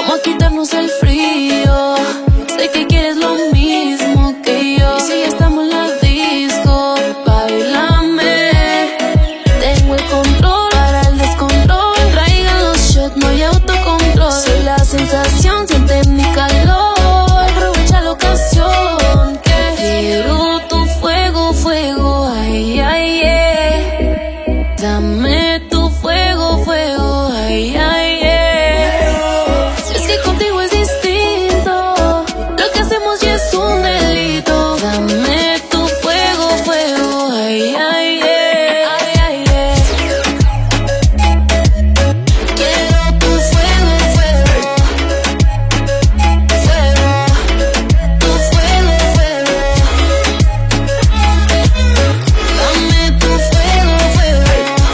Vamos a quitarnos el frío. Sé que quieres lo mismo que yo. Y si ya estamos en la disco, bailame. Tengo el control para el descontrol. Traigan los shots, no hay autocontrol. Soy la sensación, siente mi calor. Aprovecha la ocasión que quiero tu fuego, fuego, ay, ay, yeah. Dame tu fuego, fuego, ay, ay, yeah. Es que contigo es distinto. Lo que hacemos ya es un delito. Dame tu fuego, fuego, ay, ay, yeah. Ay, ay, yeah. Quiero tu fuego, fuego. Fuego. Tu fuego, fuego. Dame tu fuego, fuego.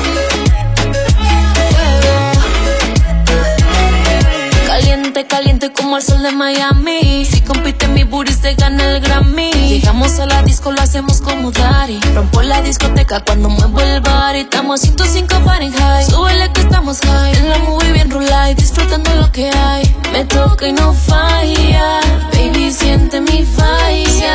Caliente, caliente como el sol de Miami. Si compite mi booty se gana el Grammy. Llegamos a la disco, lo hacemos como Daddy. Rompo la discoteca cuando muevo el bar. Estamos 105 Fahrenheit. Súbele que estamos high. En la movie bien rulay, disfrutando lo que hay. Me toca y no falla. Baby, siente mi falla.